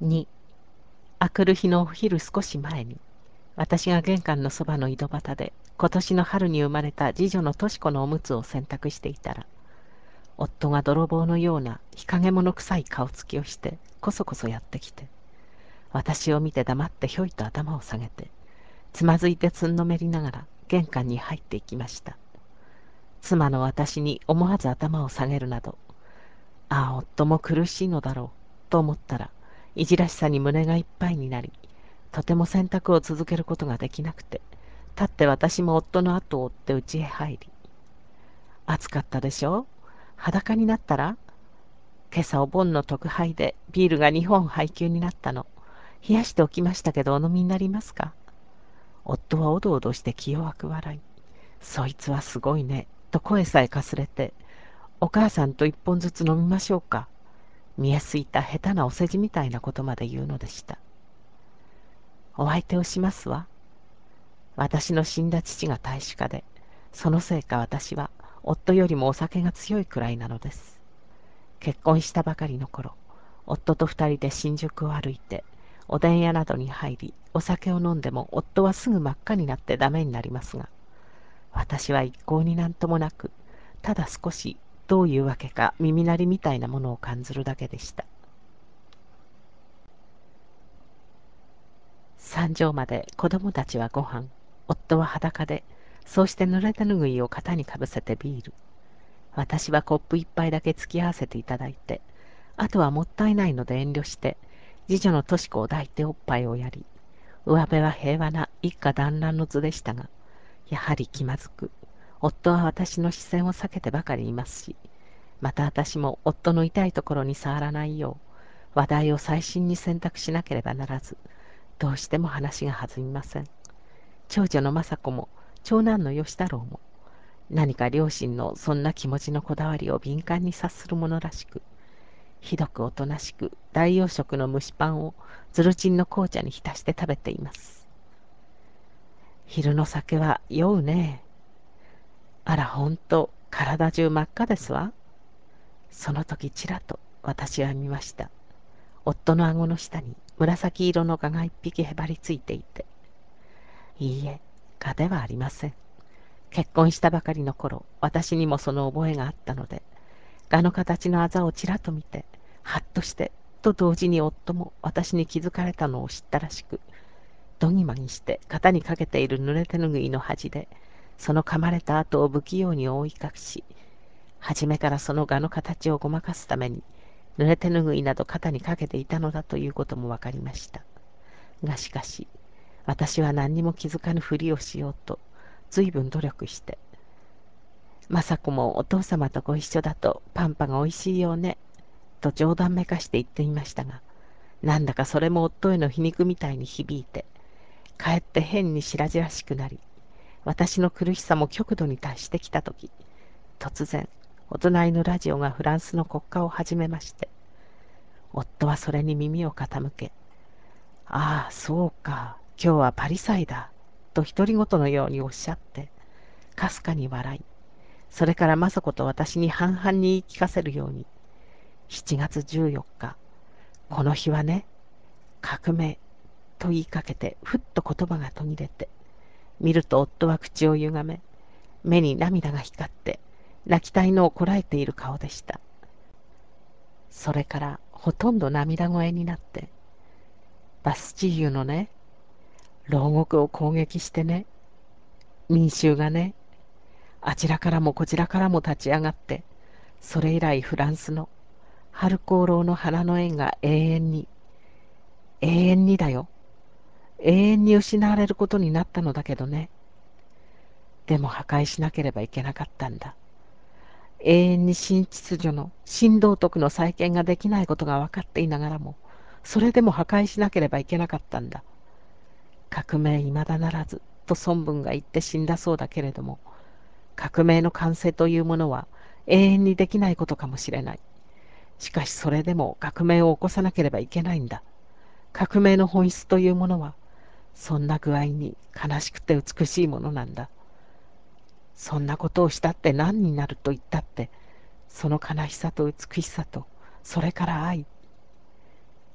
2、明くる日のお昼少し前に、私が玄関のそばの井戸端で、今年の春に生まれた次女のとし子のおむつを洗濯していたら、夫が泥棒のような日陰者臭い顔つきをして、こそこそやってきて、私を見て黙ってひょいと頭を下げて、つまずいてつんのめりながら玄関に入っていきました。妻の私に思わず頭を下げるなど、ああ、夫も苦しいのだろう、と思ったら、いじらしさに胸がいっぱいになり、とても洗濯を続けることができなくて、立って私も夫の後を追って家へ入り、暑かったでしょう、裸になったら、今朝お盆の特配でビールが2本配給になったの。冷やしておきましたけどお飲みになりますか？夫はおどおどして気弱く笑い、そいつはすごいね、と声さえかすれて、お母さんと一本ずつ飲みましょうか。見えすいた下手なお世辞みたいなことまで言うのでした。お相手をしますわ。私の死んだ父が大使家で、そのせいか私は夫よりもお酒が強いくらいなのです。結婚したばかりの頃、夫と二人で新宿を歩いて、おでん屋などに入り、お酒を飲んでも夫はすぐ真っ赤になってダメになりますが、私は一向になんともなく、ただ少しどういうわけか耳鳴りみたいなものを感じるだけでした。三畳まで子供たちはご飯、夫は裸で、そうして濡れ手ぬぐいを肩にかぶせてビール。私はコップ一杯だけ付き合わせていただいて、あとはもったいないので遠慮して、次女のとし子を抱いておっぱいをやり、上辺は平和な一家団らんの図でしたが、やはり気まずく、夫は私の視線を避けてばかりいますし、また私も夫の痛いところに触らないよう、話題を細心に選択しなければならず、どうしても話が弾みません。長女の雅子も、長男の義太郎も、何か両親のそんな気持ちのこだわりを敏感に察するものらしく、ひどくおとなしく大洋食の蒸しパンをズルチンの紅茶に浸して食べています。昼の酒は酔うね。あら、ほんと、体中真っ赤ですわ。その時ちらと私は見ました。夫の顎の下に紫色の蛾が一匹へばりついていて、いいえ、蚊ではありません。結婚したばかりの頃、私にもその覚えがあったので、蛾の形のあざをちらっと見て、はっとして、と同時に夫も私に気づかれたのを知ったらしく、どぎまぎして肩にかけている濡れ手ぬぐいの端で、その噛まれた跡を不器用に覆い隠し、初めからその蛾の形をごまかすために、濡れ手ぬぐいなど肩にかけていたのだということもわかりました。がしかし、私は何にも気づかぬふりをしようと、ずいぶん努力して、雅子もお父様とご一緒だとパンパがおいしいよね、と冗談めかして言っていましたが、なんだかそれも夫への皮肉みたいに響いて、かえって変に白々しくなり、私の苦しさも極度に達してきたとき、突然、お隣のラジオがフランスの国歌を始めまして、夫はそれに耳を傾け、ああ、そうか、今日はパリ祭だ、と独り言のようにおっしゃって、かすかに笑い、それから雅子と私に半々に言い聞かせるように、7月14日、この日はね、革命、と言いかけて、ふっと言葉が途切れて、見ると夫は口をゆがめ、目に涙が光って、泣きたいのをこらえている顔でした。それからほとんど涙声になって、バスチーユのね、牢獄を攻撃してね、民衆がね、あちらからもこちらからも立ち上がって、それ以来フランスの春功労の花の縁が永遠に、永遠にだよ、永遠に失われることになったのだけどね。でも破壊しなければいけなかったんだ。永遠に新秩序の、新道徳の再建ができないことが分かっていながらも、それでも破壊しなければいけなかったんだ。革命未だならず、と孫文が言って死んだそうだけれども、革命の完成というものは永遠にできないことかもしれない。しかしそれでも革命を起こさなければいけないんだ。革命の本質というものは、そんな具合に悲しくて美しいものなんだ。そんなことをしたって何になると言ったって、その悲しさと美しさと、それから愛。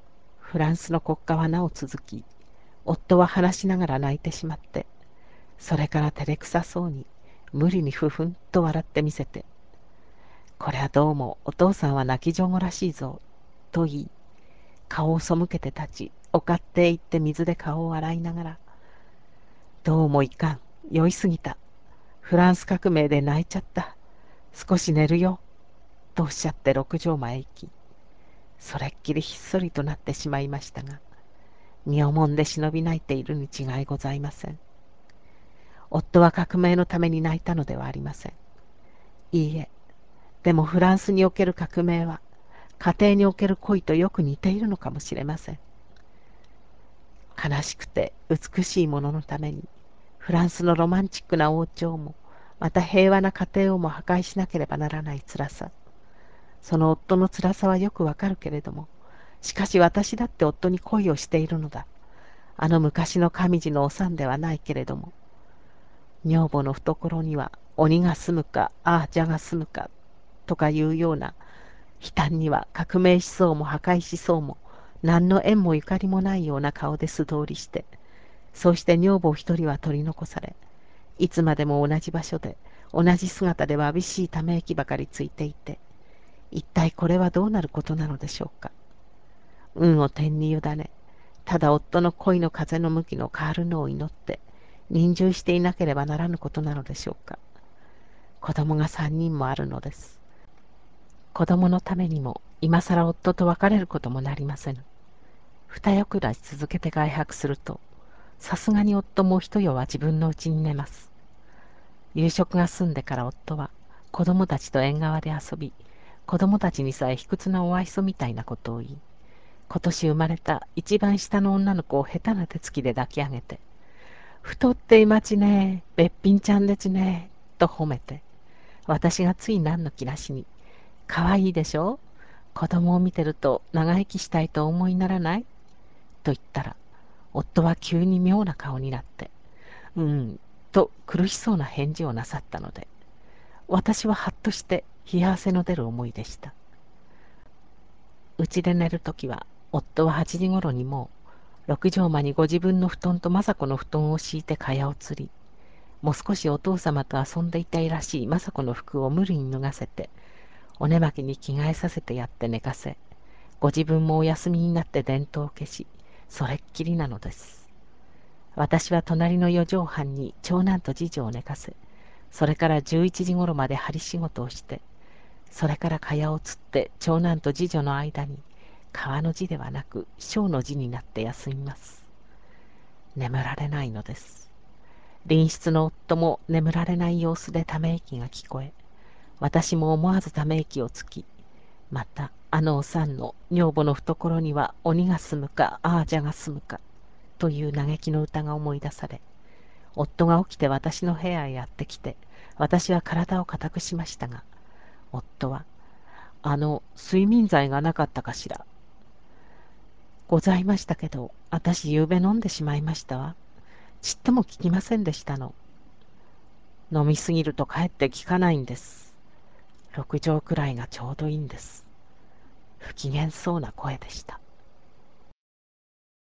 フランスの国歌はなお続き、夫は話しながら泣いてしまって、それから照れくさそうに、無理にふふんと笑ってみせて、これはどうもお父さんは泣き上戸らしいぞ、と言い、顔を背けて立ち、おかって行って水で顔を洗いながら、どうもいかん、酔いすぎた。フランス革命で泣いちゃった。少し寝るよ、とおっしゃって六畳間へ行き、それっきりひっそりとなってしまいましたが、身をもんで忍び泣いているに違いございません。夫は革命のために泣いたのではありません。いいえ、でもフランスにおける革命は、家庭における恋とよく似ているのかもしれません。悲しくて美しいもののために、フランスのロマンチックな王朝も、また平和な家庭をも破壊しなければならない辛さ。その夫の辛さはよくわかるけれども、しかし私だって夫に恋をしているのだ。あの昔の上地のおさんではないけれども、女房の懐には鬼が住むか、ああ蛇が住むか、とかいうような、悲嘆には革命思想も破壊思想も、何の縁もゆかりもないような顔で素通りして、そうして女房一人は取り残され、いつまでも同じ場所で、同じ姿でわびしいため息ばかりついていて、一体これはどうなることなのでしょうか。運を天に委ね、ただ夫の恋の風の向きの変わるのを祈って、任従していなければならぬことなのでしょうか。子供が3人もあるのです。子供のためにも、今さら夫と別れることもなりませぬ。二夜くらい続けて外泊すると、さすがに夫も一夜は自分の家に寝ます。夕食が済んでから夫は、子供たちと縁側で遊び、子供たちにさえ卑屈なお愛想みたいなことを言い、今年生まれた一番下の女の子を下手な手つきで抱き上げて、太っていまちね、べっぴんちゃんでちね、と褒めて、私がつい何の気なしに、かわいいでしょ、子供を見てると長生きしたいと思いならない、と言ったら、夫は急に妙な顔になって、うん、と苦しそうな返事をなさったので、私ははっとして冷や汗の出る思いでした。うちで寝るときは、夫は8時ごろにもう、六畳間にご自分の布団と雅子の布団を敷いて蚊帳をつり、もう少しお父様と遊んでいたいらしい雅子の服を無理に脱がせて、お寝巻きに着替えさせてやって寝かせ、ご自分もお休みになって電灯を消し、それっきりなのです。私は隣の四畳半に長男と次女を寝かせ、それから11時ごろまで針仕事をして、それから蚊帳をつって長男と次女の間に、川の字ではなく小の字になって休みます。眠られないのです。隣室の夫も眠られない様子でため息が聞こえ、私も思わずため息をつき、またあのおさんの女房の懐には鬼が住むかああじゃが住むかという嘆きの歌が思い出され、夫が起きて私の部屋へやってきて、私は体を固くしましたが、夫は、睡眠剤がなかったかしら。ございましたけど、私ゆうべ飲んでしまいましたわ。ちっとも効きませんでしたの。飲みすぎるとかえって効かないんです。6錠くらいがちょうどいいんです。不機嫌そうな声でした。